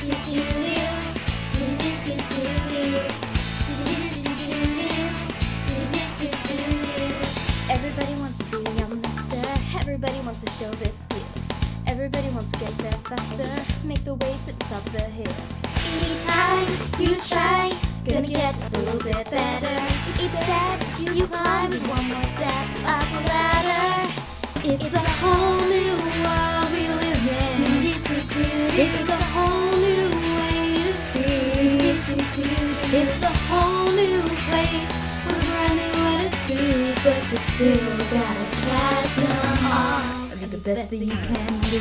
Everybody wants to be a master. Everybody wants to show their skills. Everybody wants to get there faster. Make the way to the top of the hill. Anytime you try, gonna get just a little bit better. Each step you climb is one more step up the ladder. It's a whole new world we live in. It's a whole new way to see. It's a whole new place with a brand new attitude, but you still gotta catch 'em all and be the best that you can do.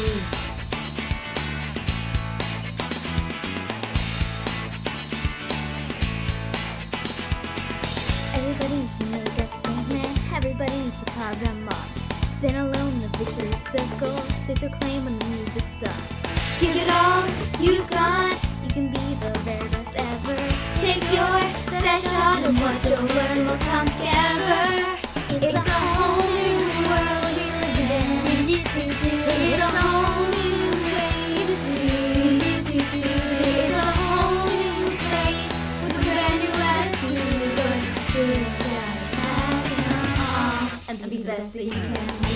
Everybody needs to make a statement. Everybody needs to carve them off. Stand alone in the victory circle. Stake their claim when the music stops. Give it all you've got. You can be the very best ever. Take your best shot and what you'll learn will come together. It's a whole new world we live in. It's a whole new way to see. It's a whole new place with a brand new attitude. But you still gotta catch 'em all and be the best that you can be.